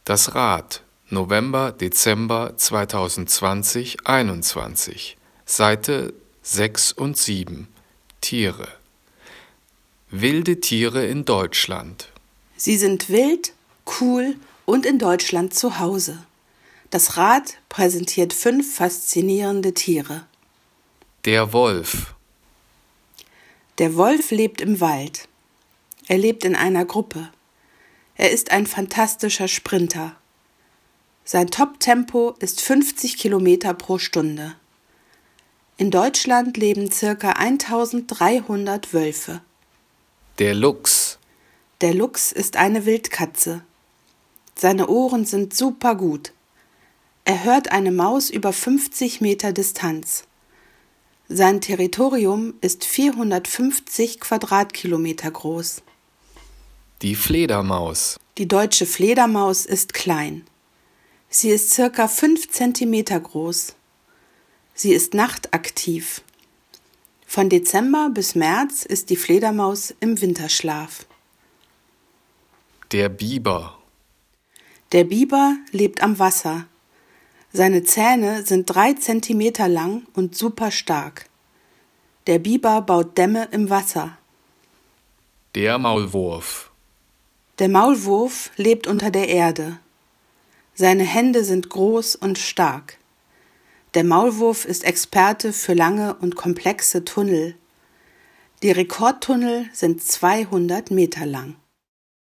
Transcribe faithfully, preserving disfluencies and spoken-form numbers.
Das Rad, November, Dezember zweitausendzwanzig einundzwanzig, Seite sechs und sieben, Tiere. Wilde Tiere in Deutschland. Sie sind wild, cool und in Deutschland zu Hause. Das Rad präsentiert fünf faszinierende Tiere. Der Wolf. Der Wolf lebt im Wald. Er lebt in einer Gruppe. Er ist ein fantastischer Sprinter. Sein Top-Tempo ist fünfzig Kilometer pro Stunde. In Deutschland leben ca. eintausenddreihundert Wölfe. Der Luchs. Der Luchs ist eine Wildkatze. Seine Ohren sind super gut. Er hört eine Maus über fünfzig Meter Distanz. Sein Territorium ist vierhundertfünfzig Quadratkilometer groß. Die Fledermaus. Die deutsche Fledermaus ist klein. Sie ist circa fünf Zentimeter groß. Sie ist nachtaktiv. Von Dezember bis März ist die Fledermaus im Winterschlaf. Der Biber. Der Biber lebt am Wasser. Seine Zähne sind drei Zentimeter lang und super stark. Der Biber baut Dämme im Wasser. Der Maulwurf. Der Maulwurf lebt unter der Erde. Seine Hände sind groß und stark. Der Maulwurf ist Experte für lange und komplexe Tunnel. Die Rekordtunnel sind zweihundert Meter lang.